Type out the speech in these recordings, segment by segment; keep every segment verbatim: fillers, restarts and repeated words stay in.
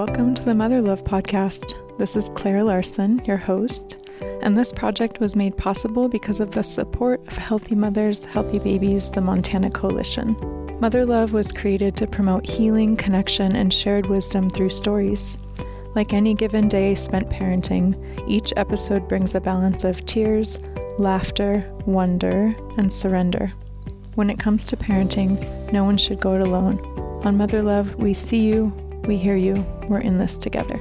Welcome to the Mother Love Podcast. This is Claire Larson, your host, and this project was made possible because of the support of Healthy Mothers, Healthy Babies, the Montana Coalition. Mother Love was created to promote healing, connection, and shared wisdom through stories. Like any given day spent parenting, each episode brings a balance of tears, laughter, wonder, and surrender. When it comes to parenting, no one should go it alone. On Mother Love, we see you, we hear you, we're in this together.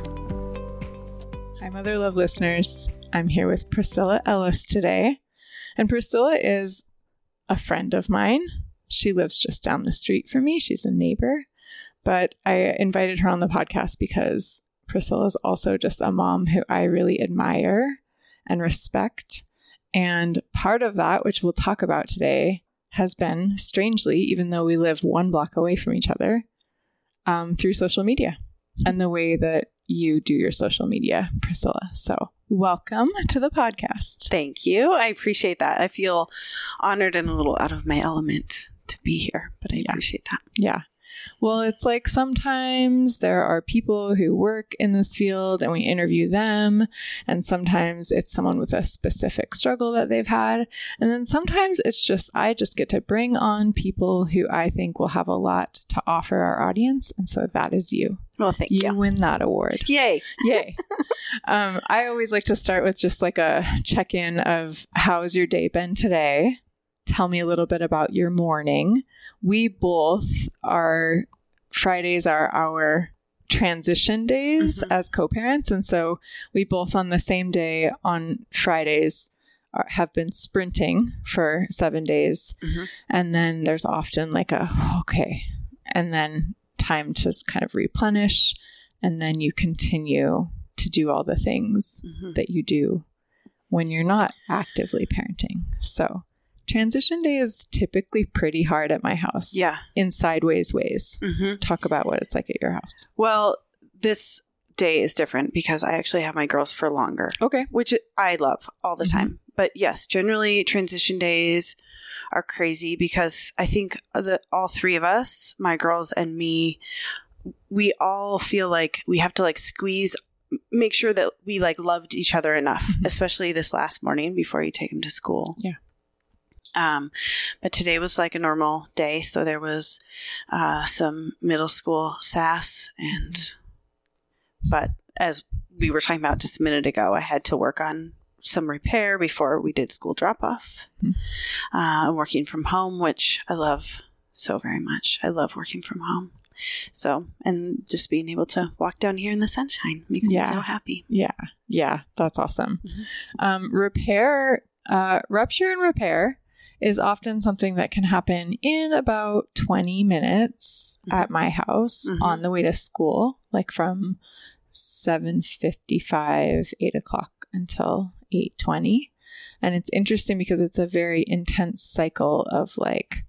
Hi, Mother Love listeners. I'm here with Priscilla Ellis today. And Priscilla is a friend of mine. She lives just down the street from me. She's a neighbor. But I invited her on the podcast because Priscilla is also just a mom who I really admire and respect. And part of that, which we'll talk about today, has been, strangely, even though we live one block away from each other, um, through social media and the way that you do your social media, Priscilla. So welcome to the podcast. Thank you. I appreciate that. I feel honored and a little out of my element to be here, but I yeah. appreciate that. Yeah. Well, it's like sometimes there are people who work in this field and we interview them. And sometimes it's someone with a specific struggle that they've had. And then sometimes it's just, I just get to bring on people who I think will have a lot to offer our audience. And so that is you. Well, thank you. you. You win that award. Yay. Yay. um, I always like to start with just like a check-in of how's your day been today? Tell me a little bit about your morning. We both are, Fridays are our transition days mm-hmm. as co-parents. And so we both on the same day on Fridays are, have been sprinting for seven days. Mm-hmm. And then there's often like a, okay, and then time to kind of replenish. And then you continue to do all the things mm-hmm. that you do when you're not actively parenting. So transition day is typically pretty hard at my house. Yeah. In sideways ways. Mm-hmm. Talk about what it's like at your house. Well, this day is different because I actually have my girls for longer. Okay. Which I love all the mm-hmm. time. But yes, generally transition days are crazy because I think the all three of us, my girls and me, we all feel like we have to like squeeze, make sure that we like loved each other enough, mm-hmm. especially this last morning before you take them to school. Yeah. Um, but today was like a normal day. So there was, uh, some middle school sass and, but as we were talking about just a minute ago, I had to work on some repair before we did school drop off. Mm-hmm. Uh, I'm working from home, which I love so very much. I love working from home. So, and just being able to walk down here in the sunshine makes yeah. me so happy. Yeah. Yeah. That's awesome. Mm-hmm. Um, repair, uh, rupture and repair is often something that can happen in about twenty minutes mm-hmm. at my house mm-hmm. on the way to school, like from seven fifty-five, eight o'clock until eight twenty. And it's interesting because it's a very intense cycle of like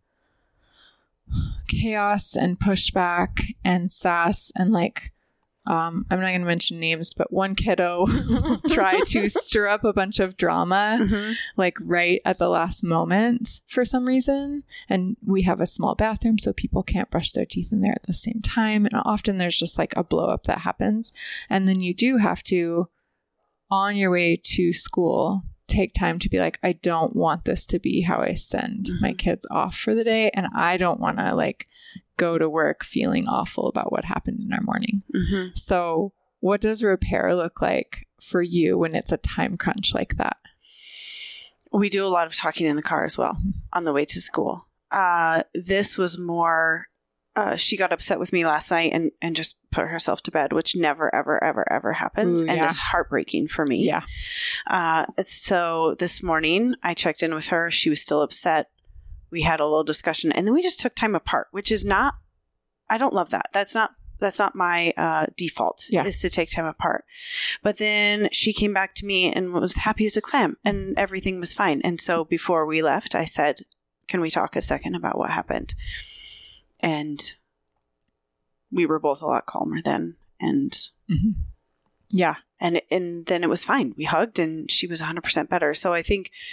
chaos and pushback and sass and like, Um, I'm not going to mention names, but one kiddo tried to stir up a bunch of drama, mm-hmm. like right at the last moment for some reason. And we have a small bathroom, so people can't brush their teeth in there at the same time. And often there's just like a blow up that happens. And then you do have to, on your way to school, take time to be like, I don't want this to be how I send mm-hmm. my kids off for the day. And I don't want to like go to work feeling awful about what happened in our morning. Mm-hmm. So what does repair look like for you when it's a time crunch like that? We do a lot of talking in the car as well mm-hmm. on the way to school. Uh, this was more, uh, she got upset with me last night and, and just put herself to bed, which never, ever, ever, ever happens. Ooh, and yeah. is heartbreaking for me. Yeah. Uh, so this morning I checked in with her. She was still upset. We had a little discussion and then we just took time apart, which is not, I don't love that. That's not, that's not my uh, default yeah. is to take time apart. But then she came back to me and was happy as a clam and everything was fine. And so before we left, I said, can we talk a second about what happened? And we were both a lot calmer then. And mm-hmm. yeah. And, and then it was fine. We hugged and she was one hundred percent better. So I think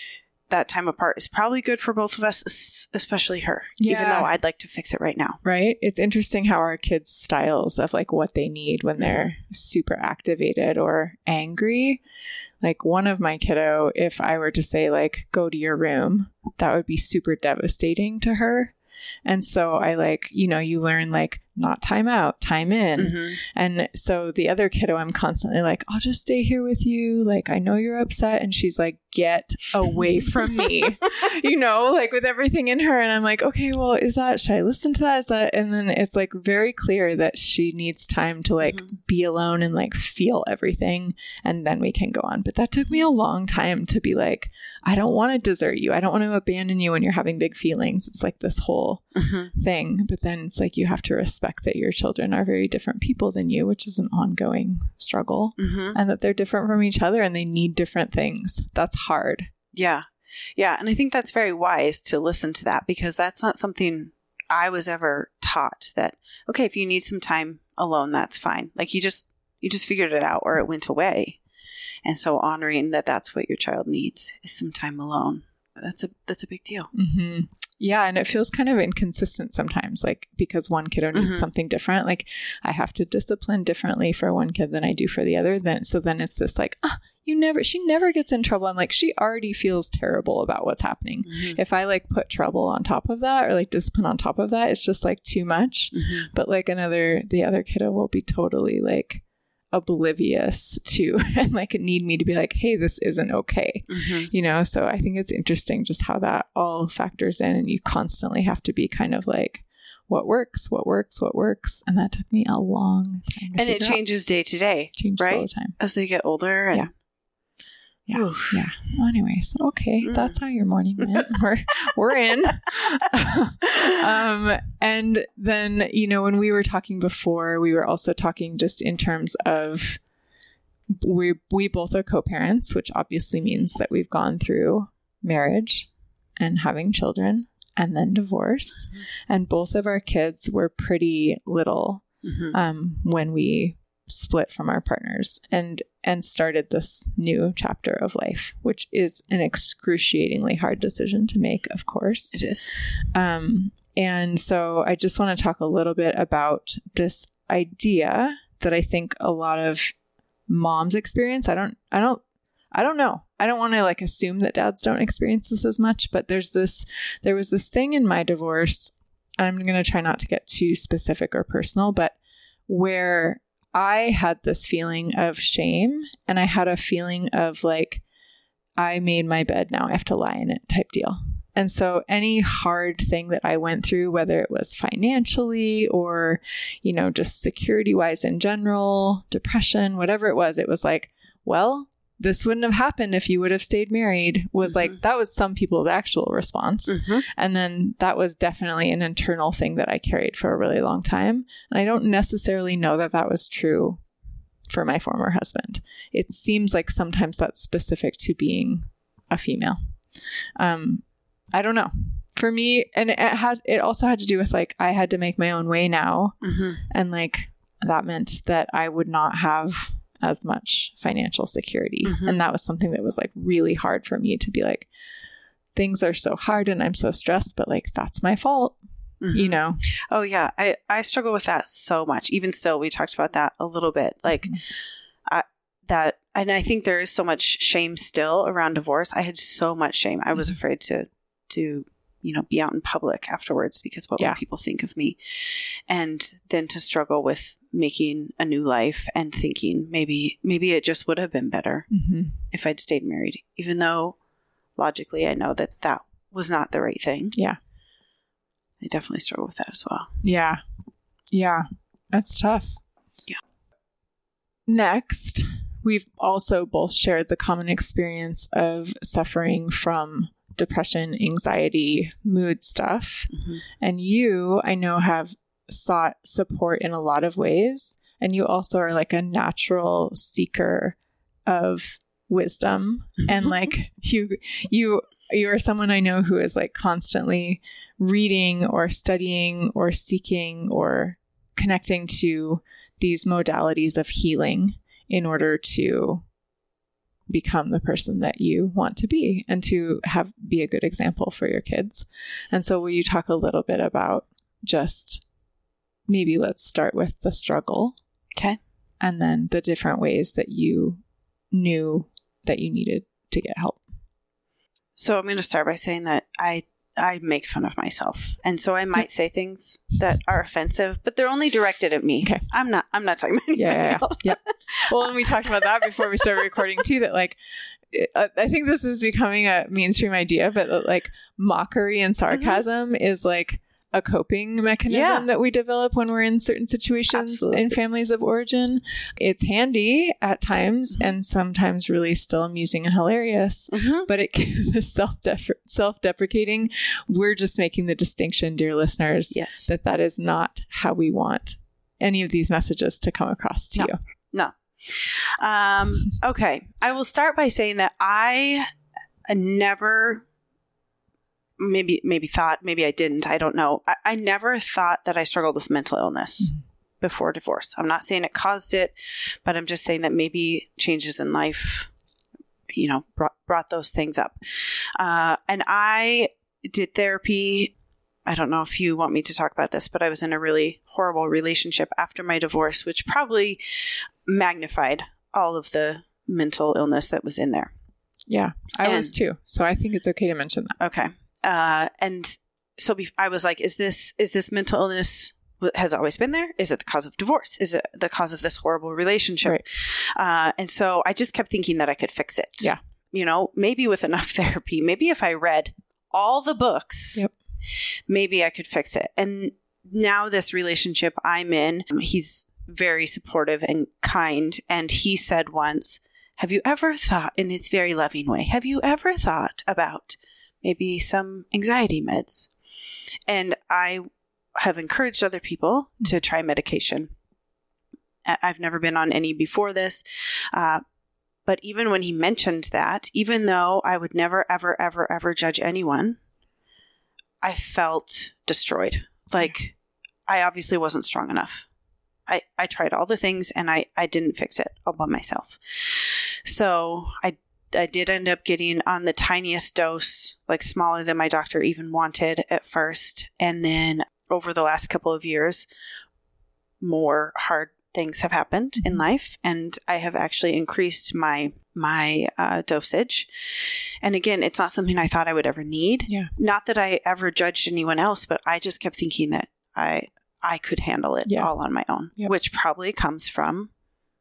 that time apart is probably good for both of us, especially her, yeah. even though I'd like to fix it right now. Right. It's interesting how our kids' styles of like what they need when they're super activated or angry. Like one of my kiddo, if I were to say like, go to your room, that would be super devastating to her. And so I like, you know, you learn like not time out, time in. Mm-hmm. And so the other kiddo, I'm constantly like, I'll just stay here with you. Like, I know you're upset. And she's like, get away from me, you know, like with everything in her. And I'm like, okay, well, is that, should I listen to that? Is that? And then it's like very clear that she needs time to like mm-hmm. be alone and like feel everything. And then we can go on. But that took me a long time to be like, I don't want to desert you. I don't want to abandon you when you're having big feelings. It's like this whole mm-hmm. thing. But then it's like, you have to respect that your children are very different people than you, which is an ongoing struggle, mm-hmm. and that they're different from each other and they need different things. That's hard. Yeah. Yeah. And I think that's very wise to listen to that, because that's not something I was ever taught, that, okay, if you need some time alone, that's fine. Like you just, you just figured it out or it went away. And so honoring that that's what your child needs is some time alone. That's a, that's a big deal. Mm-hmm. Yeah. And it feels kind of inconsistent sometimes, like because one kiddo needs mm-hmm. something different. Like I have to discipline differently for one kid than I do for the other. Then, so then it's this like, ah, you never, she never gets in trouble. I'm like, she already feels terrible about what's happening. Mm-hmm. If I like put trouble on top of that or like discipline on top of that, it's just like too much. Mm-hmm. But like another, the other kiddo will be totally like oblivious to and like need me to be like, hey, this isn't okay. Mm-hmm. You know, so I think it's interesting just how that all factors in, and you constantly have to be kind of like, what works, what works, what works. And that took me a long time. And it changes out. day to day, changes right? all the time. As they get older. And yeah. Yeah. Oof. Yeah. Well, anyways, okay. Mm. That's how your morning went. we're, we're in. um, and then, you know, when we were talking before, we were also talking just in terms of we, we both are co-parents, which obviously means that we've gone through marriage and having children and then divorce. Mm-hmm. And both of our kids were pretty little mm-hmm. um, when we split from our partners and and started this new chapter of life, which is an excruciatingly hard decision to make, of course. It is. Um, and so I just want to talk a little bit about this idea that I think a lot of moms experience. I don't, I don't, I don't know. I don't want to like assume that dads don't experience this as much, but there's this, there was this thing in my divorce, and I'm going to try not to get too specific or personal, but where I had this feeling of shame, and I had a feeling of like, I made my bed, now I have to lie in it type deal. And so any hard thing that I went through, whether it was financially or, you know, just security wise in general, depression, whatever it was, it was like, well, this wouldn't have happened if you would have stayed married, was mm-hmm. like, that was some people's actual response. Mm-hmm. And then that was definitely an internal thing that I carried for a really long time. And I don't necessarily know that that was true for my former husband. It seems like sometimes that's specific to being a female. Um, I don't know. For me, and it had, it also had to do with like, I had to make my own way now. Mm-hmm. And like, that meant that I would not have as much financial security. Mm-hmm. And that was something that was like really hard for me to be like, things are so hard and I'm so stressed, but like, that's my fault, mm-hmm. you know? Oh yeah. I, I struggle with that so much. Even still, we talked about that a little bit, like mm-hmm. I, that, and I think there is so much shame still around divorce. I had so much shame. I was mm-hmm. afraid to, to, you know, be out in public afterwards because what yeah. would people think of me? And then to struggle with making a new life and thinking maybe, maybe it just would have been better mm-hmm. if I'd stayed married, even though logically I know that that was not the right thing. Yeah. I definitely struggle with that as well. Yeah. Yeah. That's tough. Yeah. Next, we've also both shared the common experience of suffering from depression, anxiety, mood stuff. Mm-hmm. And you, I know, have sought support in a lot of ways. And you also are like a natural seeker of wisdom. Mm-hmm. And like you, you, you are someone I know who is like constantly reading or studying or seeking or connecting to these modalities of healing in order to become the person that you want to be and to have be a good example for your kids. And so will you talk a little bit about just maybe let's start with the struggle. Okay. And then the different ways that you knew that you needed to get help. So I'm going to start by saying that I I make fun of myself. And so I might say things that are offensive, but they're only directed at me. Okay. I'm not I'm not talking about anyone yeah, yeah, else. Yeah. Well, and we talked about that before we started recording too, that like, I think this is becoming a mainstream idea, but like mockery and sarcasm mm-hmm. is like a coping mechanism yeah. that we develop when we're in certain situations Absolutely. In families of origin. It's handy at times mm-hmm. and sometimes really still amusing and hilarious, mm-hmm. but it is self-def- self-deprecating. We're just making the distinction, dear listeners, yes. that that is not how we want any of these messages to come across to no. you. No. Um, okay. I will start by saying that I never maybe maybe thought, maybe I didn't, I don't know. I, I never thought that I struggled with mental illness mm-hmm. before divorce. I'm not saying it caused it, but I'm just saying that maybe changes in life, you know, brought, brought those things up. Uh, and I did therapy. I don't know if you want me to talk about this, but I was in a really horrible relationship after my divorce, which probably magnified all of the mental illness that was in there. Yeah, I and, was too. So I think it's okay to mention that. Okay. Uh, and so be- I was like, is this, is this mental illness has always been there? Is it the cause of divorce? Is it the cause of this horrible relationship? Right. Uh, and so I just kept thinking that I could fix it. Yeah. You know, maybe with enough therapy, maybe if I read all the books, yep. maybe I could fix it. And now this relationship I'm in, he's very supportive and kind. And he said once, have you ever thought, in his very loving way, have you ever thought about maybe some anxiety meds? And I have encouraged other people to try medication. I've never been on any before this. Uh, but even when he mentioned that, even though I would never, ever, ever, ever judge anyone, I felt destroyed. Like I obviously wasn't strong enough. I, I tried all the things and I, I didn't fix it all by myself. So I I did end up getting on the tiniest dose, like smaller than my doctor even wanted at first. And then over the last couple of years, more hard things have happened in life. And I have actually increased my my uh, dosage. And again, it's not something I thought I would ever need. Yeah. Not that I ever judged anyone else, but I just kept thinking that I I could handle it yeah. all on my own, yep. which probably comes from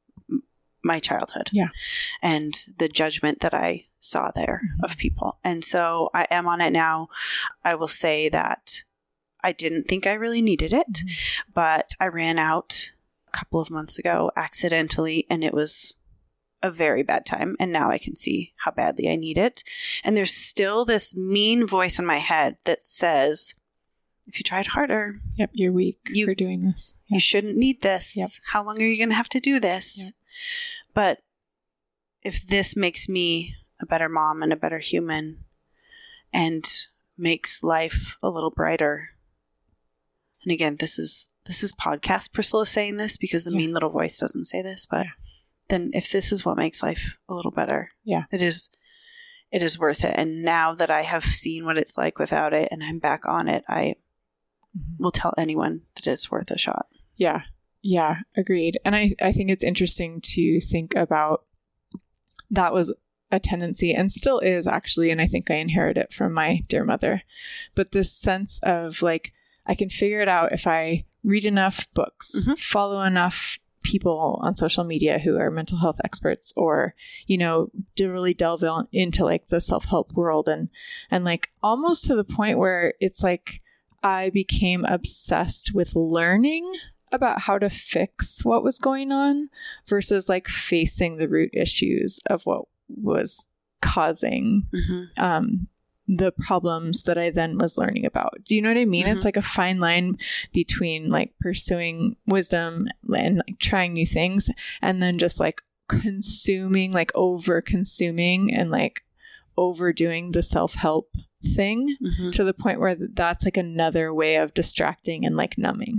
my childhood yeah. and the judgment that I saw there mm-hmm. of people. And so I am on it now. I will say that I didn't think I really needed it, mm-hmm. but I ran out a couple of months ago accidentally, and it was a very bad time. And now I can see how badly I need it. And there's still this mean voice in my head that says, if you tried harder, yep, you're weak you, for doing this. Yep. You shouldn't need this. Yep. How long are you going to have to do this? Yep. But if this makes me a better mom and a better human and makes life a little brighter. And again, this is this is podcast Priscilla saying this because the yeah. mean little voice doesn't say this, but yeah. then if this is what makes life a little better, yeah, it is it is worth it. And now that I have seen what it's like without it and I'm back on it, I mm-hmm. will tell anyone that it's worth a shot. Yeah. Yeah, agreed. And I, I think it's interesting to think about that was a tendency and still is actually, and I think I inherited it from my dear mother, but this sense of like, I can figure it out if I read enough books, mm-hmm. follow enough people on social media who are mental health experts, or, you know, to really delve into like the self-help world and, and like almost to the point where it's like, I became obsessed with learning about how to fix what was going on versus like facing the root issues of what was causing mm-hmm. um, the problems that I then was learning about. Do you know what I mean? Mm-hmm. It's like a fine line between like pursuing wisdom and like trying new things and then just like consuming, like over consuming and like overdoing the self-help thing mm-hmm. to the point where that's like another way of distracting and like numbing.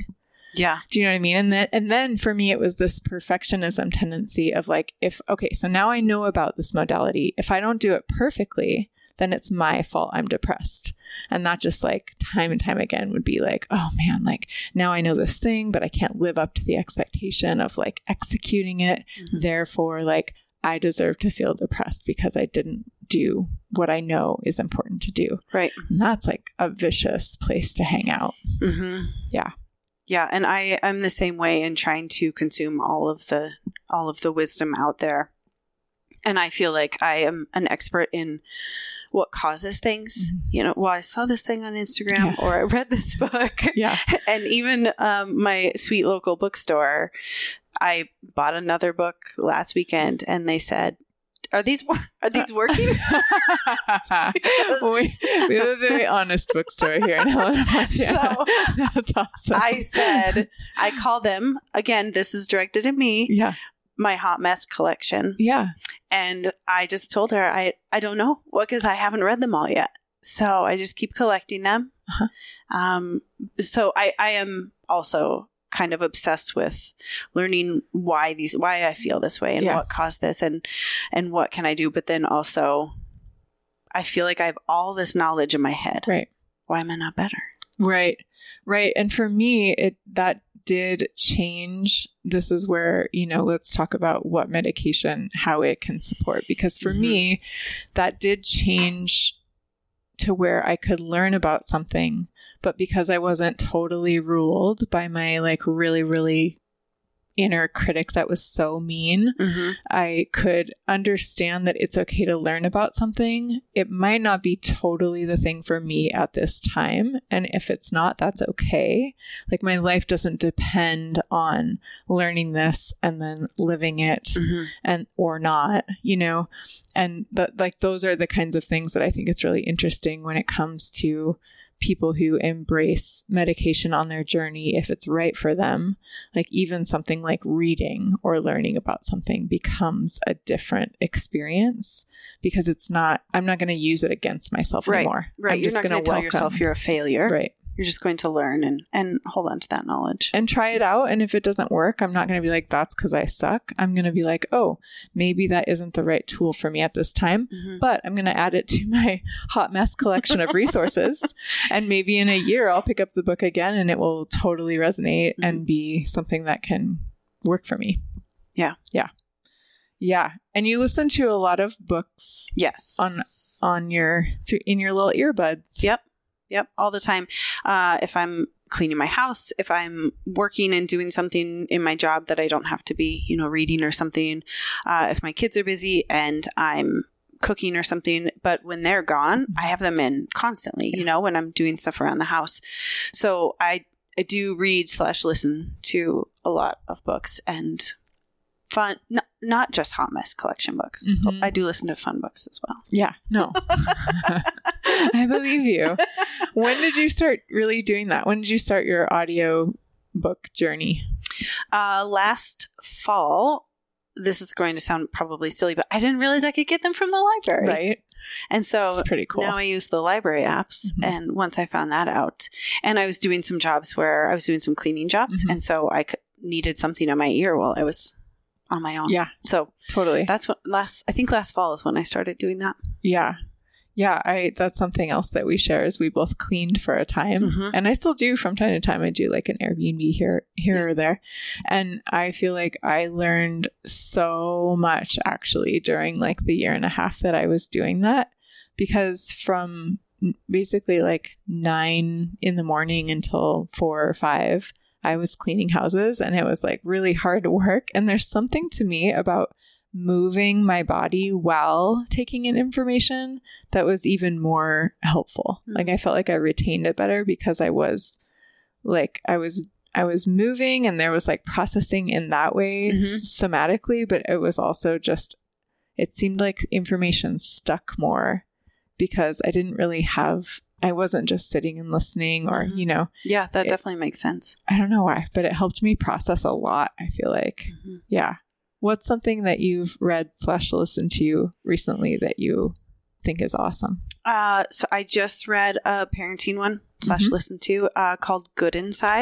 Yeah. Do you know what I mean? And then, and then for me, it was this perfectionism tendency of like, if, okay, so now I know about this modality. If I don't do it perfectly, then it's my fault I'm depressed. And that just like time and time again would be like, oh man, like now I know this thing, but I can't live up to the expectation of like executing it. Mm-hmm. Therefore, like I deserve to feel depressed because I didn't do what I know is important to do. Right. And that's like a vicious place to hang out. Mm-hmm. Yeah. Yeah. And I am the same way in trying to consume all of the, all of the wisdom out there. And I feel like I am an expert in what causes things. Mm-hmm. You know, well, I saw this thing on Instagram yeah. or I read this book. Yeah. And even um, my sweet local bookstore, I bought another book last weekend and they said, are these, are these working? we, we have a very honest bookstore here in Helena, Montana. So that's awesome. I said, I call them, again, this is directed at me. Yeah. My hot mess collection. Yeah. And I just told her, I, I don't know what, because I haven't read them all yet. So I just keep collecting them. Uh-huh. Um, so I, I am also kind of obsessed with learning why these, why I feel this way and yeah. what caused this and, and what can I do? But then also I feel like I have all this knowledge in my head. Right. Why am I not better? Right. Right. And for me, it, that did change. This is where, you know, let's talk about what medication, how it can support, because for mm-hmm. me, that did change to where I could learn about something, but because I wasn't totally ruled by my like really, really inner critic that was so mean, mm-hmm. I could understand that it's okay to learn about something. It might not be totally the thing for me at this time. And if it's not, that's okay. Like my life doesn't depend on learning this and then living it mm-hmm. and or not, you know, and that like those are the kinds of things that I think it's really interesting when it comes to people who embrace medication on their journey if it's right for them. Like even something like reading or learning about something becomes a different experience because it's not, I'm not going to use it against myself right, anymore. Right. I'm You're just not going to tell yourself you're a failure. Right. You're just going to learn and, and hold on to that knowledge. And try it out. And if it doesn't work, I'm not going to be like, that's because I suck. I'm going to be like, oh, maybe that isn't the right tool for me at this time, mm-hmm. but I'm going to add it to my hot mess collection of resources. And maybe in a year, I'll pick up the book again and it will totally resonate mm-hmm. and be something that can work for me. Yeah. Yeah. Yeah. And you listen to a lot of books. Yes. On, on your, in your little earbuds. Yep. Yep. All the time. Uh, if I'm cleaning my house, if I'm working and doing something in my job that I don't have to be, you know, reading or something, uh, if my kids are busy and I'm cooking or something, but when they're gone, I have them in constantly, you know, when I'm doing stuff around the house. So I, I do read slash listen to a lot of books and fun, not, not just hot mess collection books. Mm-hmm. I do listen to fun books as well. Yeah, no. I believe you. When did you start really doing that? When did you start your audio book journey? Uh, last fall. This is going to sound probably silly, but I didn't realize I could get them from the library. Right. And so it's pretty cool. Now I use the library apps. Mm-hmm. And once I found that out, and I was doing some jobs where I was doing some cleaning jobs. Mm-hmm. And so I could, needed something in my ear while I was on my own. Yeah. So totally. That's what last, I think last fall is when I started doing that. Yeah. Yeah. I, that's something else that we share is we both cleaned for a time mm-hmm. and I still do from time to time. I do like an Airbnb here, here yeah. or there. And I feel like I learned so much actually during like the year and a half that I was doing that, because from basically like nine in the morning until four or five, I was cleaning houses and it was like really hard work. And there's something to me about moving my body while taking in information that was even more helpful. Mm-hmm. Like I felt like I retained it better because I was like, I was, I was moving and there was like processing in that way mm-hmm. somatically, but it was also just, it seemed like information stuck more because I didn't really have I wasn't just sitting and listening or, mm-hmm. you know. Yeah, that it, definitely makes sense. I don't know why, but it helped me process a lot, I feel like. Mm-hmm. Yeah. What's something that you've read slash listened to recently that you think is awesome? Uh, so I just read a parenting one slash mm-hmm. listened to uh, called Good Inside.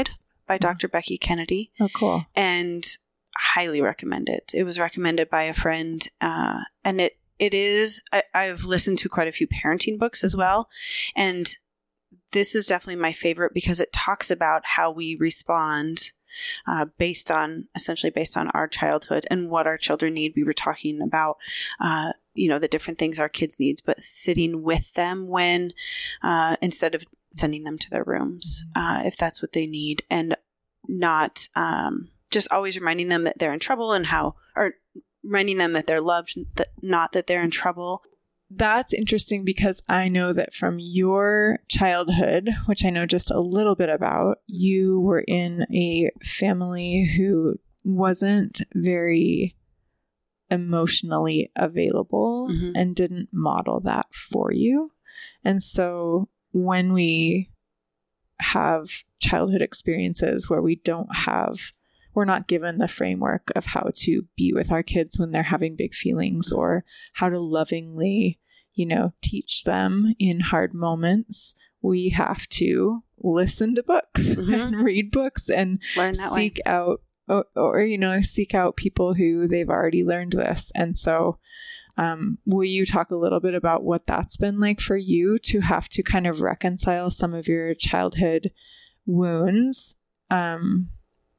by Doctor Becky Kennedy. Oh, cool. And highly recommend it. It was recommended by a friend. Uh, and it, it is, I, I've listened to quite a few parenting books as well. And this is definitely my favorite because it talks about how we respond uh, based on, essentially based on our childhood and what our children need. We were talking about, uh, you know, the different things our kids need, but sitting with them when, uh, instead of sending them to their rooms, uh, if that's what they need, and not, um, just always reminding them that they're in trouble and how, or reminding them that they're loved, that not that they're in trouble. That's interesting because I know that from your childhood, which I know just a little bit about, you were in a family who wasn't very emotionally available mm-hmm. and didn't model that for you. And so when we have childhood experiences where we don't have, we're not given the framework of how to be with our kids when they're having big feelings, or how to lovingly, you know, teach them in hard moments, we have to listen to books mm-hmm. and read books and seek way. out or, or, you know, seek out people who they've already learned this. And so um, will you talk a little bit about what that's been like for you to have to kind of reconcile some of your childhood wounds um,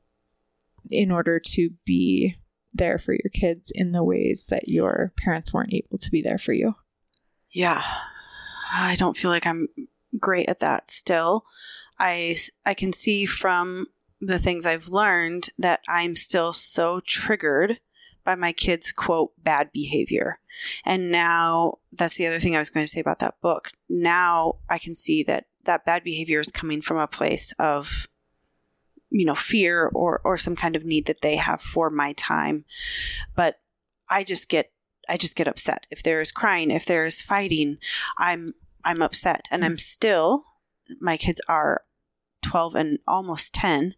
in order to be there for your kids in the ways that your parents weren't able to be there for you? Yeah, I don't feel like I'm great at that still. I, I can see from the things I've learned that I'm still so triggered by my kids' quote, bad behavior. And now that's the other thing I was going to say about that book. Now I can see that that bad behavior is coming from a place of, you know, fear or, or some kind of need that they have for my time. But I just get, I just get upset. If there is crying, if there is fighting, I'm, I'm upset. And I'm still, my kids are twelve and almost ten,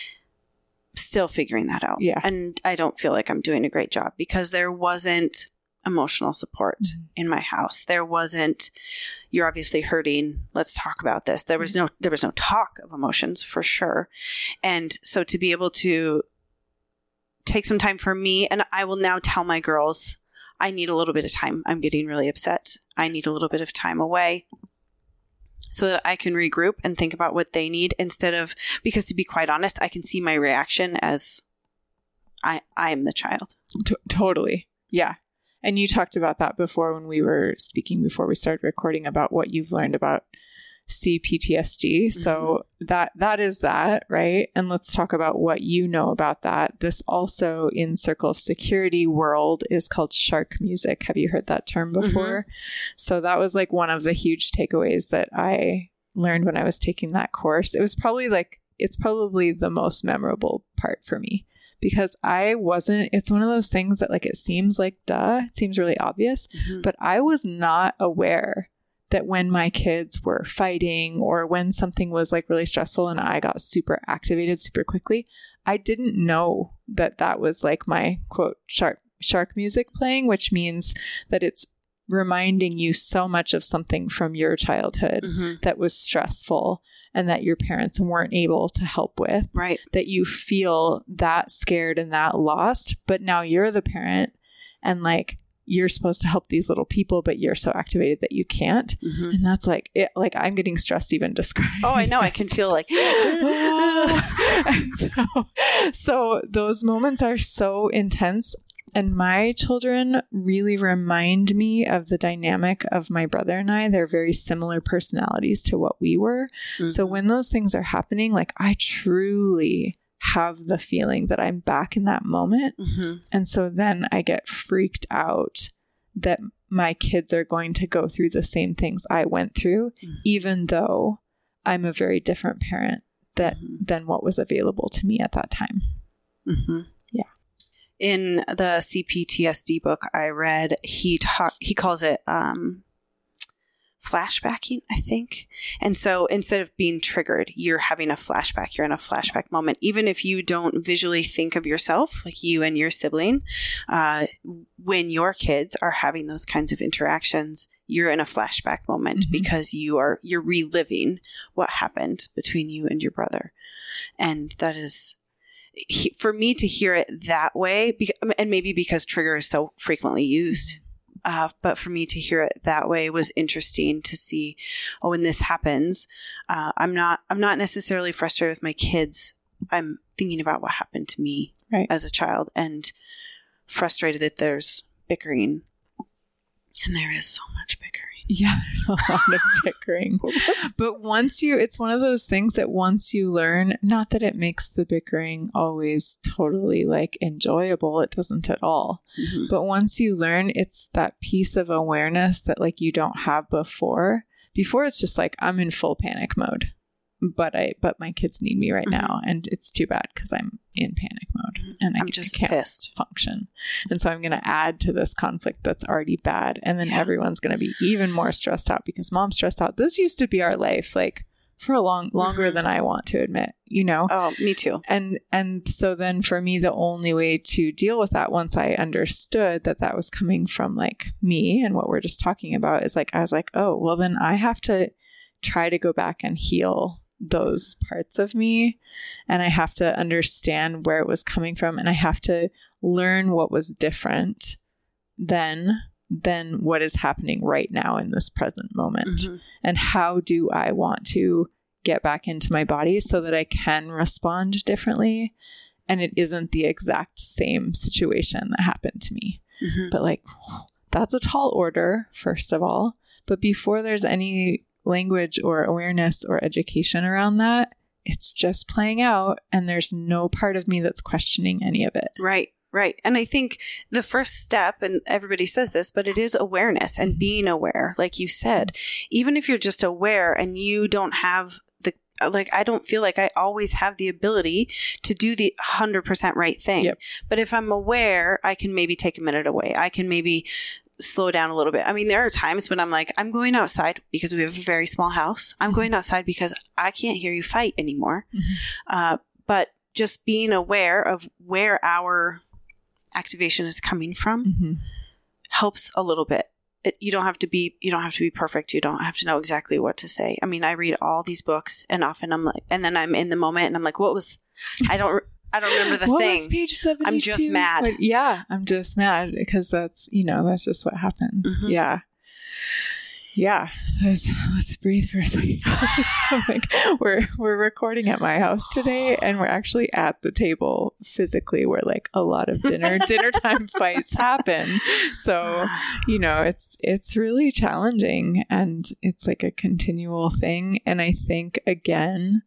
still figuring that out. Yeah. And I don't feel like I'm doing a great job because there wasn't emotional support mm-hmm. in my house. There wasn't, you're obviously hurting, let's talk about this. There was no, there was no talk of emotions for sure. And so to be able to take some time for me, and I will now tell my girls, I need a little bit of time. I'm getting really upset. I need a little bit of time away so that I can regroup and think about what they need instead of, because to be quite honest, I can see my reaction as I, I am the child. T- totally. Yeah. And you talked about that before when we were speaking before we started recording about what you've learned about C P T S D. Mm-hmm. So that that is that, right? And let's talk about what you know about that. This also in Circle of Security world is called shark music. Have you heard that term before? Mm-hmm. So that was like one of the huge takeaways that I learned when I was taking that course. It was probably like, it's probably the most memorable part for me. Because I wasn't, it's one of those things that like, it seems like, duh, it seems really obvious, mm-hmm. but I was not aware that when my kids were fighting or when something was like really stressful and I got super activated super quickly, I didn't know that that was like my quote shark, shark music playing, which means that it's reminding you so much of something from your childhood mm-hmm. that was stressful and that your parents weren't able to help with, right? That you feel that scared and that lost, but now you're the parent and like, you're supposed to help these little people, but you're so activated that you can't. Mm-hmm. And that's like, it, like I'm getting stressed even describing. Oh, I know. I can feel like, so, so those moments are so intense. And my children really remind me of the dynamic of my brother and I. They're very similar personalities to what we were. Mm-hmm. So when those things are happening, like I truly have the feeling that I'm back in that moment. Mm-hmm. And so then I get freaked out that my kids are going to go through the same things I went through, mm-hmm. even though I'm a very different parent that mm-hmm. than what was available to me at that time. Mm-hmm. Yeah. In the C P T S D book I read, he talk, he calls it um, flashbacking, I think. And so instead of being triggered, you're having a flashback. You're in a flashback moment. Even if you don't visually think of yourself, like you and your sibling, uh, when your kids are having those kinds of interactions, you're in a flashback moment mm-hmm. because you are, you're reliving what happened between you and your brother. And that is, he, for me to hear it that way, be, and maybe because trigger is so frequently used, uh, but for me to hear it that way was interesting to see, oh, when this happens, uh, I'm not, I'm not necessarily frustrated with my kids. I'm thinking about what happened to me right. as a child and frustrated that there's bickering. And there is so much bickering. Yeah, a lot of bickering. But once you, it's one of those things that once you learn, not that it makes the bickering always totally like enjoyable, it doesn't at all. Mm-hmm. But once you learn, it's that piece of awareness that like you don't have before. Before it's just like, I'm in full panic mode. But I, but my kids need me right mm-hmm. now, and it's too bad because I'm in panic mode and I, I'm just I can't pissed. function. And so I'm going to add to this conflict that's already bad, and then yeah. everyone's going to be even more stressed out because mom's stressed out. This used to be our life, like for a long, longer mm-hmm. than I want to admit. You know? Oh, me too. And and so then for me, the only way to deal with that, once I understood that that was coming from like me and what we're just talking about, is like I was like, oh, well then I have to try to go back and heal those parts of me, and I have to understand where it was coming from, and I have to learn what was different then than what is happening right now in this present moment. Mm-hmm. And how do I want to get back into my body so that I can respond differently and it isn't the exact same situation that happened to me. Mm-hmm. But like, that's a tall order, first of all. But before there's any language or awareness or education around that, it's just playing out, and there's no part of me that's questioning any of it. Right, right. And I think the first step, and everybody says this, but it is awareness and being aware. Like you said, even if you're just aware and you don't have the, like, I don't feel like I always have the ability to do the one hundred percent right thing. Yep. But if I'm aware, I can maybe take a minute away. I can maybe slow down a little bit. I mean, there are times when I'm like, I'm going outside because we have a very small house. I'm going outside because I can't hear you fight anymore. Mm-hmm. Uh, but just being aware of where our activation is coming from mm-hmm. helps a little bit. It, you don't have to be, you don't have to be perfect. You don't have to know exactly what to say. I mean, I read all these books and often I'm like, and then I'm in the moment and I'm like, what was, I don't I don't remember the what thing. Was page seventy-two? I'm just mad. But yeah, I'm just mad because that's, you know, that's just what happens. Mm-hmm. Yeah. Yeah. Let's, let's breathe for a second. Like, we're, we're recording at my house today, and we're actually at the table physically where like a lot of dinner, dinner time fights happen. So, you know, it's, it's really challenging, and it's like a continual thing. And I think, again,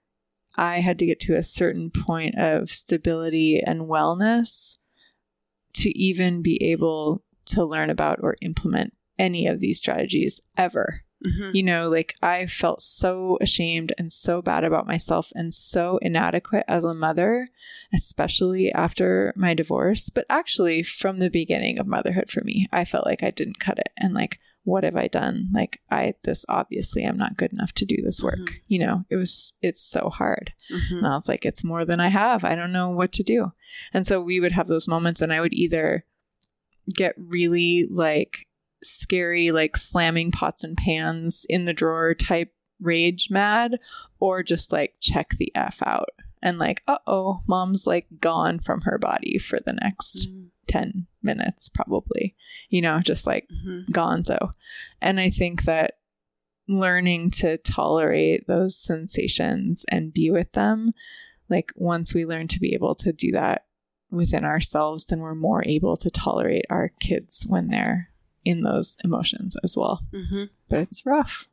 I had to get to a certain point of stability and wellness to even be able to learn about or implement any of these strategies ever. Mm-hmm. You know, like I felt so ashamed and so bad about myself and so inadequate as a mother, especially after my divorce. But actually from the beginning of motherhood for me, I felt like I didn't cut it. And like, what have I done? Like I, this obviously I'm not good enough to do this work. Mm-hmm. You know, it was, it's so hard. Mm-hmm. And I was like, it's more than I have. I don't know what to do. And so we would have those moments, and I would either get really like scary, like slamming pots and pans in the drawer type rage mad, or just like check the F out and like, uh-oh, mom's like gone from her body for the next mm-hmm. ten minutes, probably, you know, just like mm-hmm. gonzo. And I think that learning to tolerate those sensations and be with them, like once we learn to be able to do that within ourselves, then we're more able to tolerate our kids when they're in those emotions as well. Mm-hmm. But it's rough.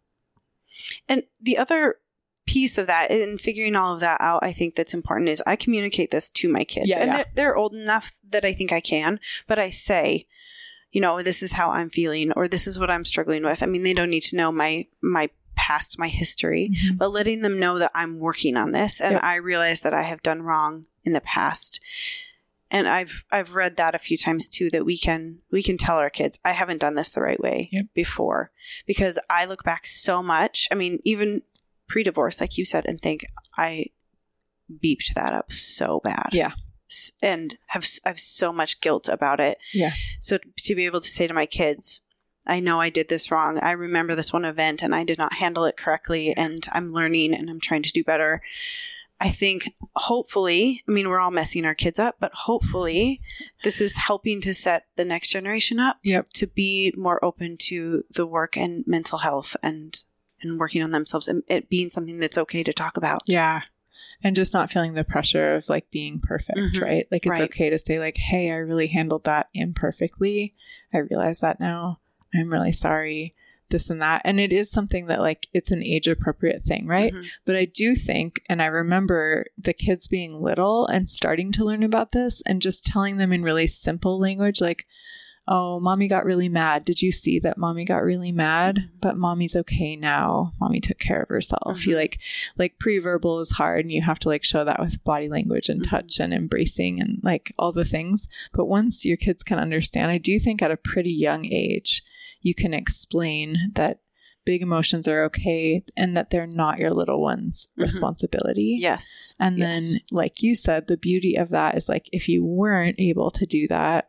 And the other piece of that, in figuring all of that out, I think that's important, is I communicate this to my kids. Yeah, and yeah. They're, they're old enough that I think I can, but I say, you know, this is how I'm feeling, or this is what I'm struggling with. I mean, they don't need to know my, my past, my history, mm-hmm. but letting them know that I'm working on this. And yep. I realize that I have done wrong in the past. And I've I've read that a few times too, that we can we can tell our kids, I haven't done this the right way yep. before, because I look back so much. I mean, even pre-divorce, like you said, and think I beeped that up so bad. Yeah. And have I have so much guilt about it. Yeah. So to be able to say to my kids, I know I did this wrong. I remember this one event and I did not handle it correctly, and I'm learning and I'm trying to do better. I think hopefully, I mean, we're all messing our kids up, but hopefully this is helping to set the next generation up yep. to be more open to the work and mental health and, and working on themselves, and it being something that's okay to talk about. Yeah. And just not feeling the pressure of like being perfect, mm-hmm. right? Like it's right. okay to say like, hey, I really handled that imperfectly. I realize that now. I'm really sorry, this and that. And it is something that like, it's an age appropriate thing, right? Mm-hmm. But I do think, and I remember the kids being little and starting to learn about this and just telling them in really simple language, like, oh, mommy got really mad. Did you see that mommy got really mad? Mm-hmm. But mommy's okay now. Mommy took care of herself. Mm-hmm. You like, like pre-verbal is hard, and you have to like show that with body language and mm-hmm. touch and embracing and like all the things. But once your kids can understand, I do think at a pretty young age, you can explain that big emotions are okay and that they're not your little one's mm-hmm. responsibility. Yes. And yes. then, like you said, the beauty of that is like, if you weren't able to do that,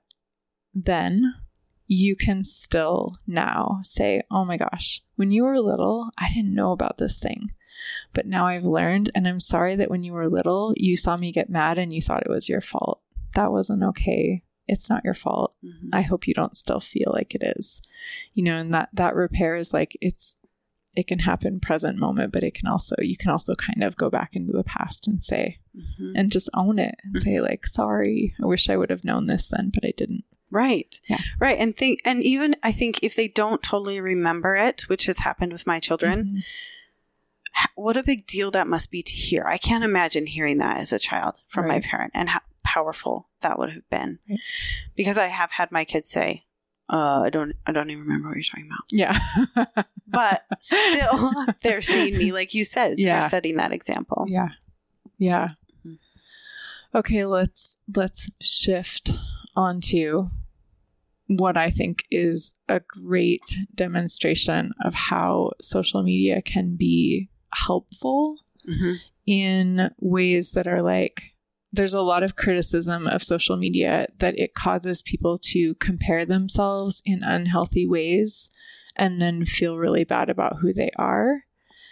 then you can still now say, oh my gosh, when you were little, I didn't know about this thing, but now I've learned, and I'm sorry that when you were little, you saw me get mad and you thought it was your fault. That wasn't okay. It's not your fault. Mm-hmm. I hope you don't still feel like it is, you know, and that, that repair is like, it's, it can happen present moment, but it can also, you can also kind of go back into the past and say, mm-hmm. and just own it and mm-hmm. say like, sorry, I wish I would have known this then, but I didn't. Right. Yeah. Right. And think, and even I think if they don't totally remember it, which has happened with my children, mm-hmm. what a big deal that must be to hear. I can't imagine hearing that as a child from right. my parent, and how powerful that would have been. Right. Because I have had my kids say, uh, I don't, I don't even remember what you're talking about. Yeah. But still they're seeing me, like you said, yeah. they're setting that example. Yeah. Yeah. Mm-hmm. Okay. Let's, let's shift onto what I think is a great demonstration of how social media can be helpful mm-hmm. in ways that are like, there's a lot of criticism of social media that it causes people to compare themselves in unhealthy ways and then feel really bad about who they are.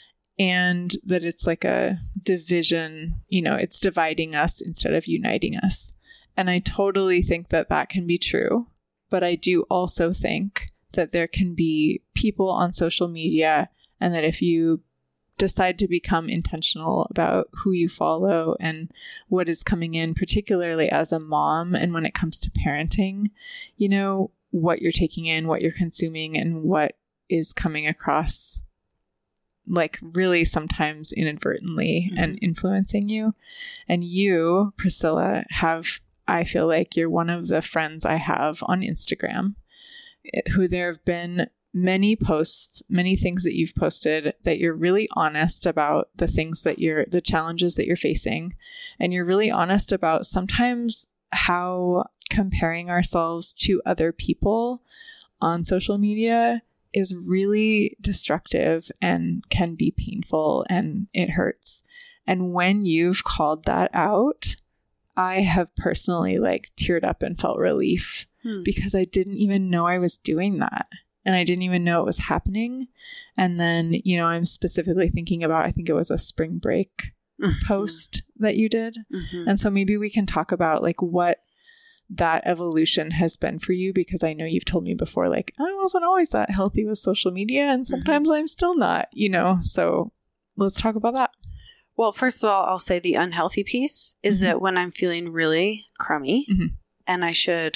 And that it's like a division, you know, it's dividing us instead of uniting us. And I totally think that that can be true. But I do also think that there can be people on social media, and that if you decide to become intentional about who you follow and what is coming in, particularly as a mom, and when it comes to parenting, you know, what you're taking in, what you're consuming, and what is coming across, like really sometimes inadvertently mm-hmm. and influencing you. And you, Priscilla, have, I feel like you're one of the friends I have on Instagram who there have been many posts, many things that you've posted that you're really honest about the things that you're, the challenges that you're facing. And you're really honest about sometimes how comparing ourselves to other people on social media is really destructive and can be painful, and it hurts. And when you've called that out, I have personally like teared up and felt relief hmm. because I didn't even know I was doing that. And I didn't even know it was happening. And then, you know, I'm specifically thinking about, I think it was a spring break mm-hmm. post that you did. Mm-hmm. And so maybe we can talk about like what that evolution has been for you, because I know you've told me before, like, I wasn't always that healthy with social media, and sometimes mm-hmm. I'm still not, you know, so let's talk about that. Well, first of all, I'll say the unhealthy piece is mm-hmm. that when I'm feeling really crummy mm-hmm. and I should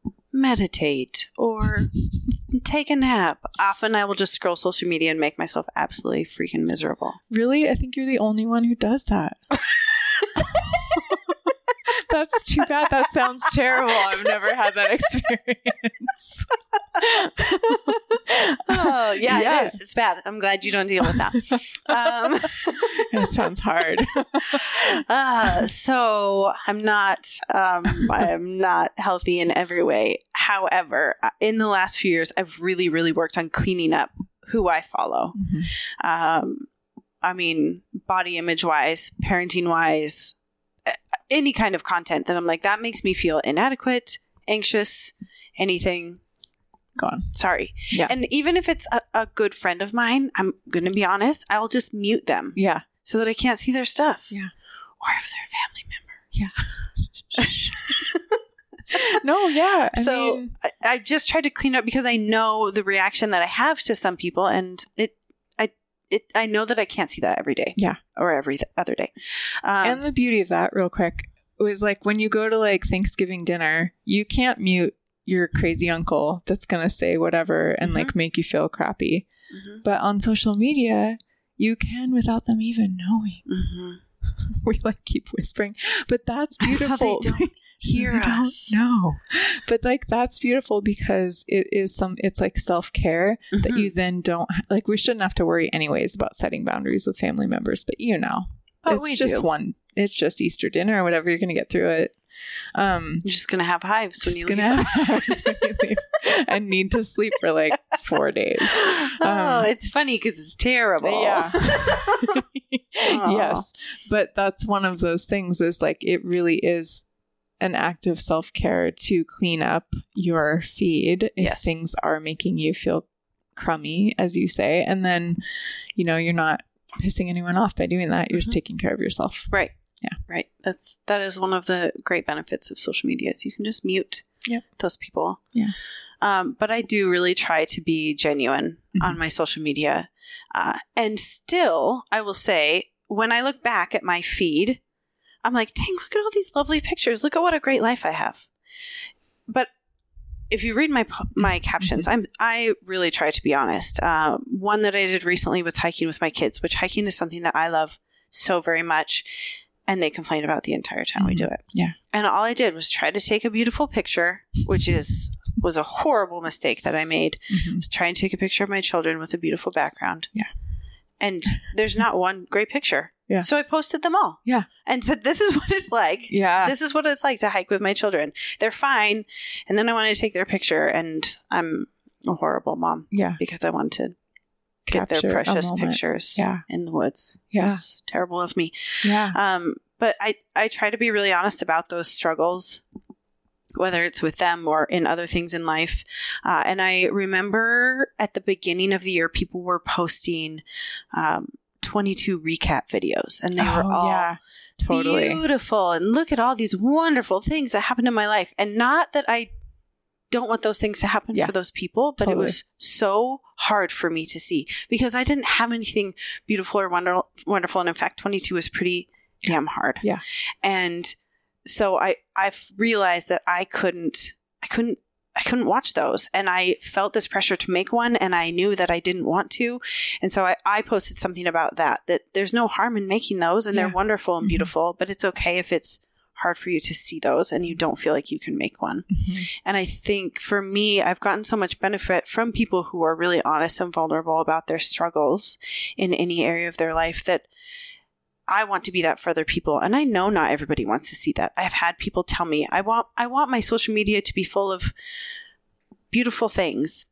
meditate or take a nap, often I will just scroll social media and make myself absolutely freaking miserable. Really? I think you're the only one who does that. That's too bad. That sounds terrible. I've never had that experience. Oh, yeah, yeah, it is. It's bad. I'm glad you don't deal with that. Um, it sounds hard. uh, so I'm not, um, I'm not healthy in every way. However, in the last few years, I've really, really worked on cleaning up who I follow. Mm-hmm. Um, I mean, body image wise, parenting wise, any kind of content that I'm like, that makes me feel inadequate, anxious, anything. Go on. Sorry. Yeah. And even if it's a, a good friend of mine, I'm going to be honest, I'll just mute them. Yeah. So that I can't see their stuff. Yeah. Or if they're a family member. Yeah. No, yeah. I so mean, I, I just tried to clean up because I know the reaction that I have to some people, and it, I, it, I know that I can't see that every day. Yeah. Or every th- other day. Um, and the beauty of that, real quick, was like when you go to like Thanksgiving dinner, you can't mute your crazy uncle that's going to say whatever and mm-hmm. like make you feel crappy. Mm-hmm. But on social media, you can without them even knowing. Mm-hmm. We like keep whispering, but that's beautiful. So they don't hear they us. No, but like that's beautiful because it is some. It's like self care mm-hmm. that you then don't like. We shouldn't have to worry anyways about setting boundaries with family members, but you know, but it's we just do. one. It's just Easter dinner or whatever. You're going to get through it. Um, You're just gonna have hives when you leave. Have hives when you leave and need to sleep for like four days. Um, oh, it's funny because it's terrible. Yeah. Yes, but that's one of those things. Is like it really is an act of self care to clean up your feed if yes. things are making you feel crummy, as you say, and then you know you're not pissing anyone off by doing that. You're mm-hmm. just taking care of yourself. Right. Yeah. Right. That's, that is one of the great benefits of social media is you can just mute yep. those people. Yeah. Um, but I do really try to be genuine mm-hmm. on my social media. Uh, and still, I will say, when I look back at my feed, I'm like, dang, look at all these lovely pictures. Look at what a great life I have. But if you read my my captions, mm-hmm. I'm I really try to be honest. Uh, one that I did recently was hiking with my kids, which hiking is something that I love so very much. And they complain about the entire time mm-hmm. we do it. Yeah. And all I did was try to take a beautiful picture, which is was a horrible mistake that I made. Mm-hmm. Was trying to take a picture of my children with a beautiful background. Yeah. And there's not one great picture. Yeah. So I posted them all. Yeah. And said, this is what it's like. Yeah. This is what it's like to hike with my children. They're fine. And then I wanted to take their picture, and I'm a horrible mom. Yeah. Because I wanted to get Capture their precious pictures yeah. in the woods. Yeah. It's terrible of me. Yeah. Um, but I, I try to be really honest about those struggles, whether it's with them or in other things in life. Uh, and I remember at the beginning of the year, people were posting um, twenty-two recap videos, and they oh, were all yeah, totally beautiful. And look at all these wonderful things that happened in my life. And not that I don't want those things to happen yeah. for those people, but totally. It was so hard for me to see because I didn't have anything beautiful or wonderful. Wonderful. And in fact, twenty-two is pretty damn hard. Yeah. And so I, I've realized that I couldn't, I couldn't, I couldn't watch those. And I felt this pressure to make one, and I knew that I didn't want to. And so I, I posted something about that, that there's no harm in making those, and yeah. they're wonderful and mm-hmm. beautiful, but it's okay if it's hard for you to see those and you don't feel like you can make one. Mm-hmm. And I think for me, I've gotten so much benefit from people who are really honest and vulnerable about their struggles in any area of their life that I want to be that for other people. And I know not everybody wants to see that. I've had people tell me, I want, I want my social media to be full of beautiful things.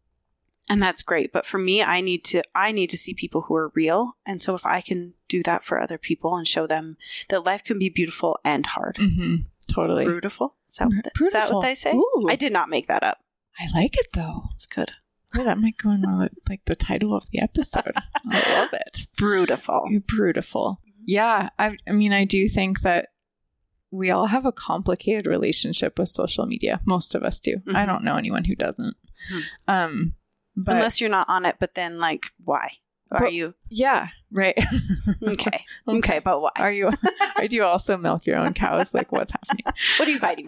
And that's great. But for me, I need to, I need to see people who are real. And so if I can do that for other people and show them that life can be beautiful and hard. Mm-hmm. Totally. Beautiful. Is that, what, is that what they say? Ooh. I did not make that up. I like it though. It's good. Oh, that might go in on like the title of the episode. I love it. Brutiful. Brutiful. Yeah. I, I mean, I do think that we all have a complicated relationship with social media. Most of us do. Mm-hmm. I don't know anyone who doesn't. Mm-hmm. Um, but, Unless you're not on it, but then like, why? Are but, you? Yeah, right. okay. Okay, but why? Are you? Or do you also milk your own cows? Like, what's happening? What are you hiding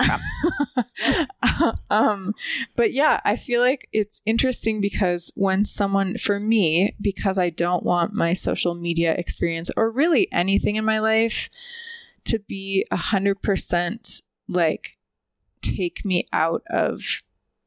from? um, but yeah, I feel like it's interesting because when someone, for me, because I don't want my social media experience or really anything in my life to be a hundred percent like take me out of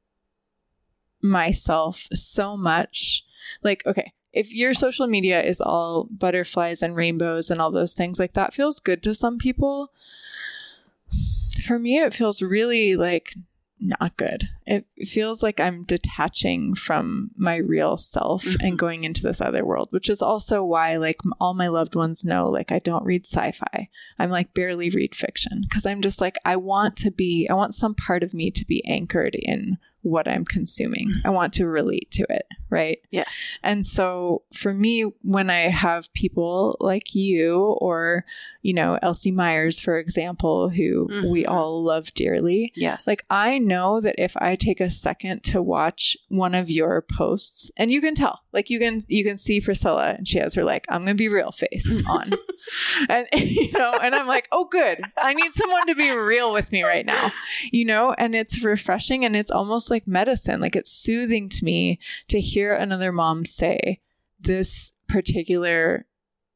myself so much. Like, okay, if your social media is all butterflies and rainbows and all those things, like that feels good to some people. For me, it feels really like not good. It feels like I'm detaching from my real self mm-hmm. and going into this other world, which is also why like all my loved ones know, like I don't read sci-fi. I'm like barely read fiction because I'm just like, I want to be, I want some part of me to be anchored in what I'm consuming. I want to relate to it, right? Yes. And so for me, when I have people like you or, you know, Elsie Myers, for example, who mm-hmm. we all love dearly. Yes. Like, I know that if I take a second to watch one of your posts, and you can tell, like you can, you can see Priscilla and she has her like, I'm going to be real face on. And, you know, and I'm like, oh, good. I need someone to be real with me right now, you know, and it's refreshing and it's almost like medicine. Like, it's soothing to me to hear another mom say this particular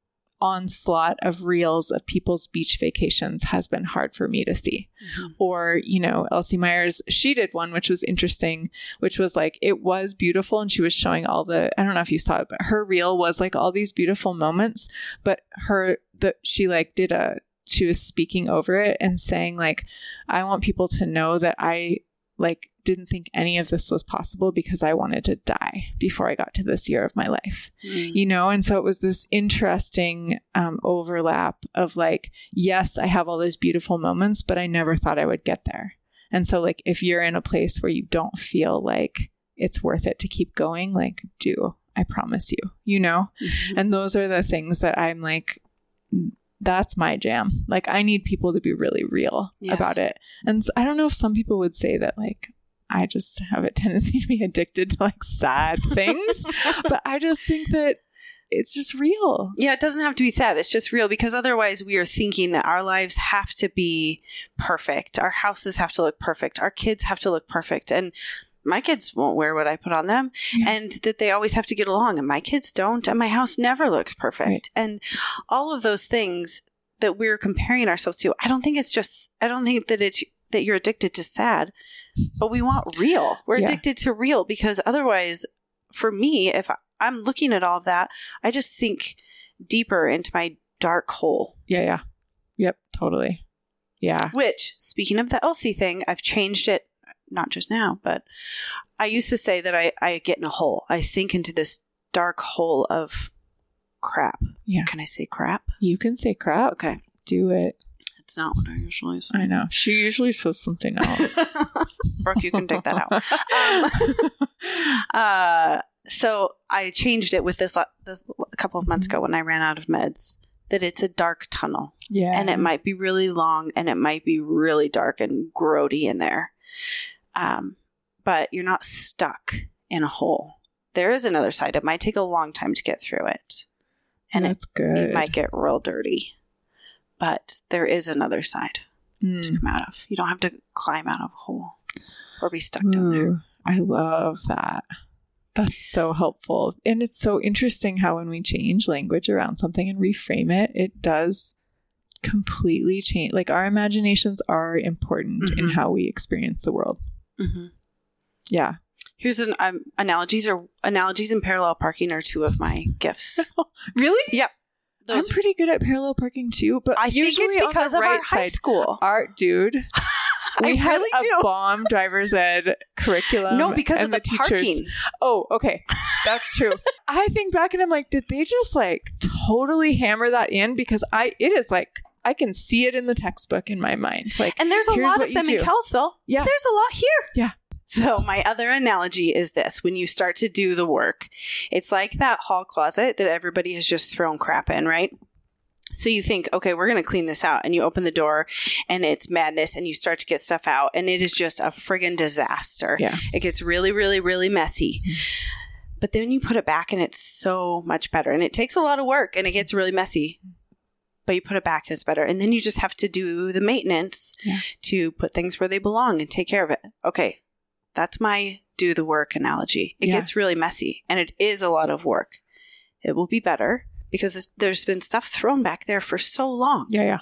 onslaught of reels of people's beach vacations has been hard for me to see. Mm-hmm. Or, you know, Elsie Myers, she did one, which was interesting, which was like, it was beautiful. And she was showing all the, I don't know if you saw it, but her reel was like all these beautiful moments, but her, the, she like did a, she was speaking over it and saying like, I want people to know that I like didn't think any of this was possible because I wanted to die before I got to this year of my life, mm. you know? And so it was this interesting um, overlap of like, yes, I have all those beautiful moments, but I never thought I would get there. And so like, if you're in a place where you don't feel like it's worth it to keep going, like, do, I promise you, you know? Mm-hmm. And those are the things that I'm like, that's my jam. Like, I need people to be really real yes. about it. And so I don't know if some people would say that like, I just have a tendency to be addicted to like sad things, but I just think that it's just real. Yeah, it doesn't have to be sad. It's just real, because otherwise we are thinking that our lives have to be perfect. Our houses have to look perfect. Our kids have to look perfect. And my kids won't wear what I put on them, yeah. and that they always have to get along, and my kids don't, and my house never looks perfect. Right. And all of those things that we're comparing ourselves to, I don't think it's just, I don't think that it's, that you're addicted to sad, but we want real. We're yeah. addicted to real, because otherwise, for me, if I'm looking at all of that, I just sink deeper into my dark hole. Yeah, yeah. Yep, totally. Yeah. Which, speaking of the Elsie thing, I've changed it, not just now, but I used to say that I, I get in a hole. I sink into this dark hole of crap. Yeah. Can I say crap? You can say crap. Okay. Do it. It's not what I usually say. I know. She usually says something else. Brooke, you can take that out. Um, uh, so I changed it with this, this a couple of months ago when I ran out of meds, that it's a dark tunnel. Yeah. And it might be really long, and it might be really dark and grody in there. Um, but you're not stuck in a hole. There is another side. It might take a long time to get through it. And That's it, good. it might get real dirty. But there is another side mm. to come out of. You don't have to climb out of a hole or be stuck Ooh, down there. I love that. That's so helpful. And it's so interesting how when we change language around something and reframe it, it does completely change. Like, our imaginations are important mm-hmm. in how we experience the world. Mm-hmm. Yeah. Here's an um, analogies or analogies and parallel parking are two of my gifts. Really? Yep. Those I'm pretty good at parallel parking too, but I think it's because of right our high side, school. Our dude, we I had really a do. bomb driver's ed curriculum. No, because of the, the teachers. parking. Oh, okay, that's true. I think back and I'm like, did they just like totally hammer that in? Because I, it is like I can see it in the textbook in my mind. Like, and there's a lot of them in Kalispell. Yeah, there's a lot here. Yeah. So my other analogy is this. When you start to do the work, it's like that hall closet that everybody has just thrown crap in, right? So you think, okay, we're going to clean this out. And you open the door and it's madness, and you start to get stuff out, and it is just a friggin' disaster. Yeah. It gets really, really, really messy. Mm-hmm. But then you put it back and it's so much better. And it takes a lot of work and it gets really messy. But you put it back and it's better. And then you just have to do the maintenance yeah. to put things where they belong and take care of it. Okay. That's my do the work analogy. It yeah. gets really messy, and it is a lot of work. It will be better because there's been stuff thrown back there for so long. Yeah, yeah.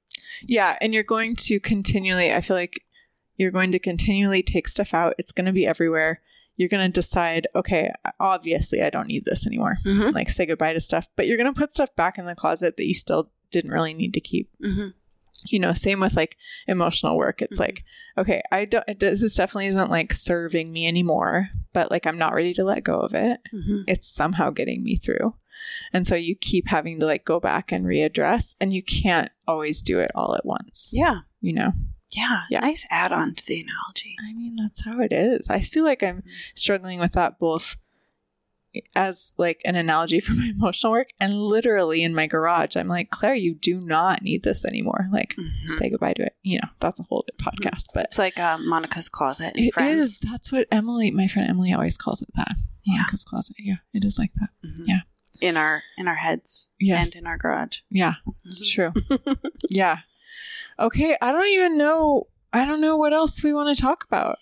Yeah, and you're going to continually, I feel like you're going to continually take stuff out. It's going to be everywhere. You're going to decide, okay, obviously I don't need this anymore. Mm-hmm. Like, say goodbye to stuff. But you're going to put stuff back in the closet that you still didn't really need to keep. Mm-hmm. You know, same with like emotional work. It's mm-hmm. like, okay, I don't, it, this definitely isn't like serving me anymore, but like, I'm not ready to let go of it. Mm-hmm. It's somehow getting me through. And so you keep having to like go back and readdress, and you can't always do it all at once. Yeah. You know? Yeah, Yeah. Nice add-on to the analogy. I mean, that's how it is. I feel like I'm struggling with that both as like an analogy for my emotional work and literally in my garage. I'm like, Claire, you do not need this anymore. Like, Mm-hmm. say goodbye to it. You know, that's a whole podcast, but It's like uh, Monica's closet in it Friends. is. That's what Emily, my friend Emily, always calls it. That Yeah. Monica's closet. Yeah, it is like that. Mhm. Yeah. In our in our heads Yes. and in our garage. Yeah, it's true. Mhm. Yeah. Okay. I don't even know. I don't know what else we want to talk about.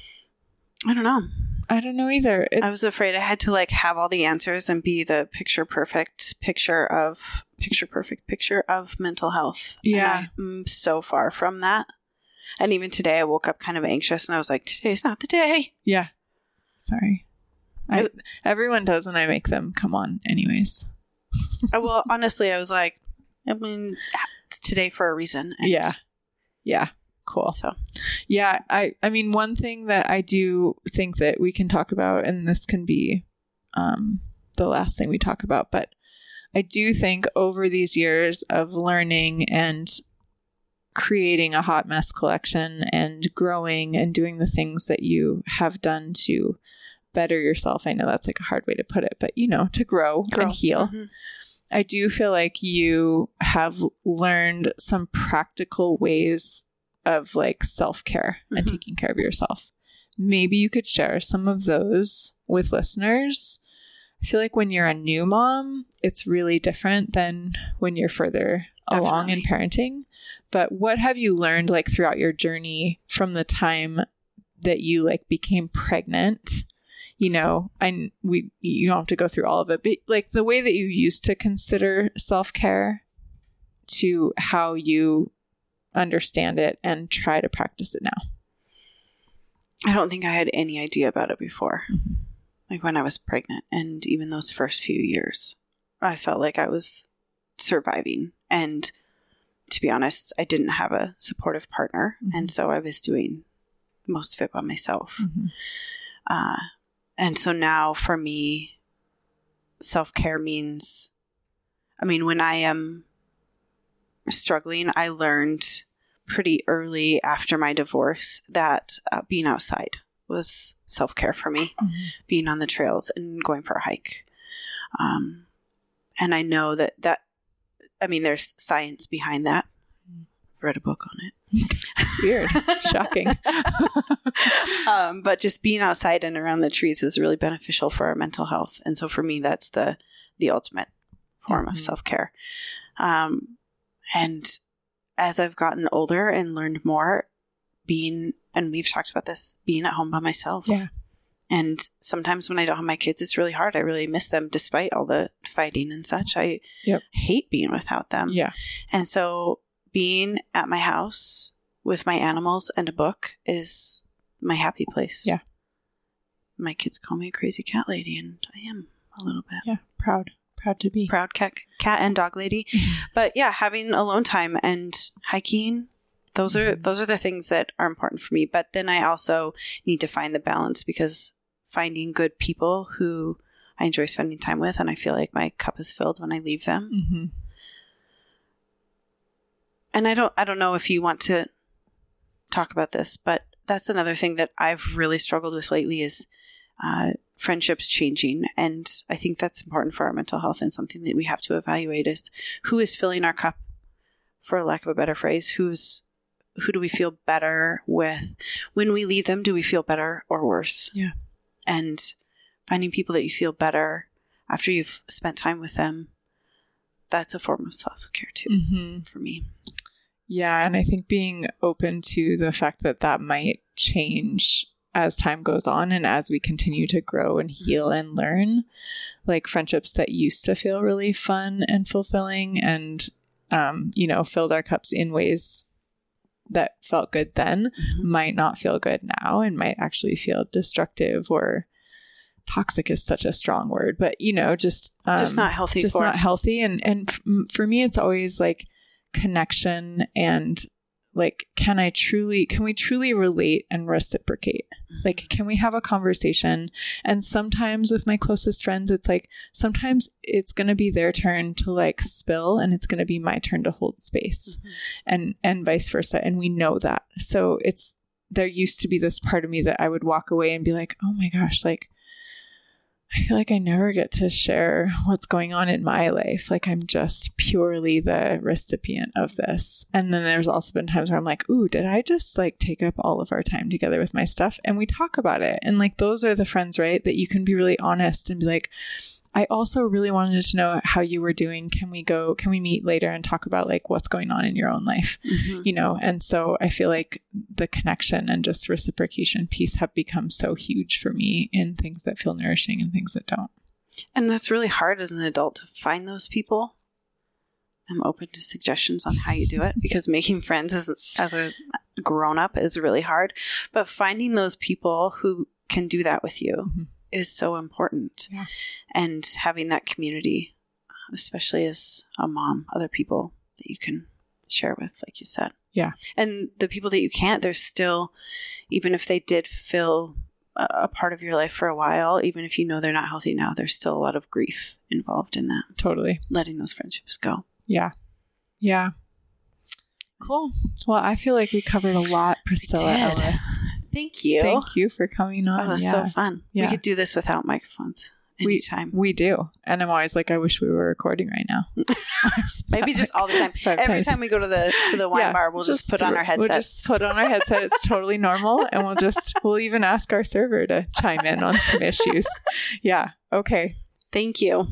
I don't know. I don't know either. It's, I was afraid I had to like have all the answers and be the picture perfect picture of picture perfect picture of mental health. Yeah. And I'm so far from that. And even today I woke up kind of anxious and I was like, today's not the day. yeah. Sorry. I, It- everyone does, and I make them come on anyways. Uh, well, honestly, I was like, I mean, it's today for a reason. And Yeah. Yeah. Cool. So Yeah. I, I mean, one thing that I do think that we can talk about, and this can be um, the last thing we talk about, but I do think over these years of learning and creating a hot mess collection and growing and doing the things that you have done to better yourself. I know that's like a hard way to put it, but you know, to grow, Grow. and heal. Mhm. I do feel like you have learned some practical ways of like self-care and Mhm. taking care of yourself. Maybe you could share some of those with listeners. I feel like when you're a new mom, it's really different than when you're further along in parenting. But what have you learned like throughout your journey from the time that you like became pregnant? You know, and we you don't have to go through all of it, but like the way that you used to consider self-care to how you understand it and try to practice it now. I don't think I had any idea about it before. Mhm. Like when I was pregnant, and even those first few years, I felt like I was surviving. And to be honest, I didn't have a supportive partner. Mhm. And so I was doing most of it by myself. Mhm. Uh, and so now for me, self-care means, I mean, when I am struggling, I learned pretty early after my divorce that uh, being outside was self-care for me, Mhm. being on the trails and going for a hike. Um, and I know that that, I mean, there's science behind that. I've read a book on it. Weird. Shocking. um, but just being outside and around the trees is really beneficial for our mental health. And so for me, that's the, the ultimate form Mhm. of self-care. Um, and as I've gotten older and learned more, being, and we've talked about this, being at home by myself. Yeah. And sometimes when I don't have my kids, it's really hard. I really miss them despite all the fighting and such. I Yep. hate being without them. Yeah. And so being at my house with my animals and a book is my happy place. Yeah. My kids call me a crazy cat lady, and I am a little bit. Yeah. Proud. Proud to be. Proud cat, cat and dog lady. But yeah, having alone time and hiking, those are those are the things that are important for me. But then I also need to find the balance, because finding good people who I enjoy spending time with, and I feel like my cup is filled when I leave them. Mm-hmm. And I don't I don't know if you want to talk about this, but that's another thing that I've really struggled with lately is uh, friendships changing. And I think that's important for our mental health, and something that we have to evaluate is who is filling our cup, for lack of a better phrase. Who's who do we feel better with? When we leave them, do we feel better or worse? Yeah. And finding people that you feel better after you've spent time with them, that's a form of self-care too, Mm-hmm. for me. Yeah. And I think being open to the fact that that might change as time goes on and as we continue to grow and heal and learn, like friendships that used to feel really fun and fulfilling and, um, you know, filled our cups in ways that felt good then Mhm. might not feel good now and might actually feel destructive, or toxic is such a strong word, but you know, just, um, Just not healthy just for not us. healthy. And, and f- for me, it's always like connection and like, can I truly, can we truly relate and reciprocate? Like, can we have a conversation? And sometimes with my closest friends, it's like, sometimes it's going to be their turn to like spill and it's going to be my turn to hold space mm-hmm. and, and vice versa. And we know that. So it's, there used to be this part of me that I would walk away and be like, oh my gosh, like, I feel like I never get to share what's going on in my life. Like I'm just purely the recipient of this. And then there's also been times where I'm like, ooh, did I just like take up all of our time together with my stuff? And we talk about it. And like, those are the friends, right? That you can be really honest and be like, I also really wanted to know how you were doing. Can we go, can we meet later and talk about like what's going on in your own life? Mm-hmm. You know? And so I feel like the connection and just reciprocation piece have become so huge for me in things that feel nourishing and things that don't. And that's really hard as an adult to find those people. I'm open to suggestions on how you do it because making friends as, as a grown up is really hard, but finding those people who can do that with you mm-hmm. is so important. Yeah. And having that community, especially as a mom, other people that you can share with, like you said. Yeah. And the people that you can't, there's still, even if they did fill a, a part of your life for a while, even if you know they're not healthy now, there's still a lot of grief involved in that. Totally. Letting those friendships go. Yeah. Yeah. Cool. Well, I feel like we covered a lot, Priscilla Ellis. Thank you. Thank you for coming on. Oh, that was yeah. so fun. Yeah. We could do this without microphones anytime. We, we do. And I'm always like, I wish we were recording right now. Maybe just all the time. Every times. time we go to the to the wine yeah, bar, we'll just, just put on our headsets. We'll just put on our headset. It's totally normal. And we'll just, we'll even ask our server to chime in on some issues. Yeah. Okay. Thank you.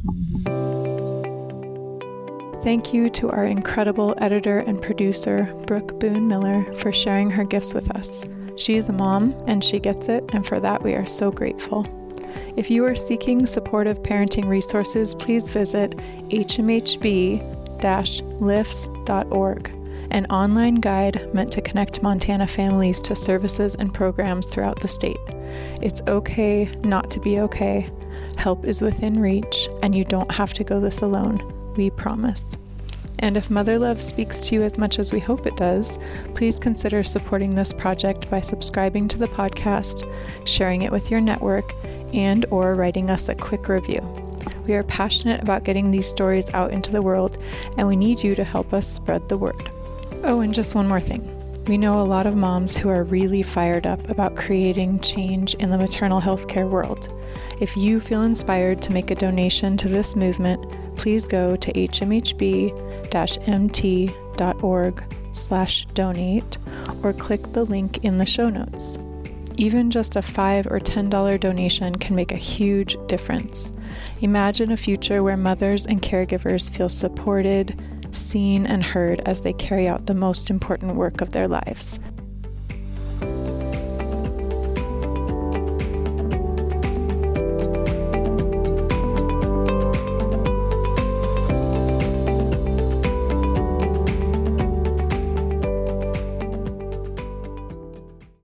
Thank you to our incredible editor and producer, Brooke Boone Miller, for sharing her gifts with us. She is a mom, and she gets it, and for that we are so grateful. If you are seeking supportive parenting resources, please visit h m h b dash lifts dot org, an online guide meant to connect Montana families to services and programs throughout the state. It's okay not to be okay. Help is within reach, and you don't have to go this alone. We promise. And if Mother Love speaks to you as much as we hope it does, please consider supporting this project by subscribing to the podcast, sharing it with your network, and or writing us a quick review. We are passionate about getting these stories out into the world, and we need you to help us spread the word. Oh, and just one more thing. We know a lot of moms who are really fired up about creating change in the maternal health care world. If you feel inspired to make a donation to this movement, please go to h m h b dash m t dot org slash donate or click the link in the show notes. Even just a five or ten dollars donation can make a huge difference. Imagine a future where mothers and caregivers feel supported, seen, and heard as they carry out the most important work of their lives.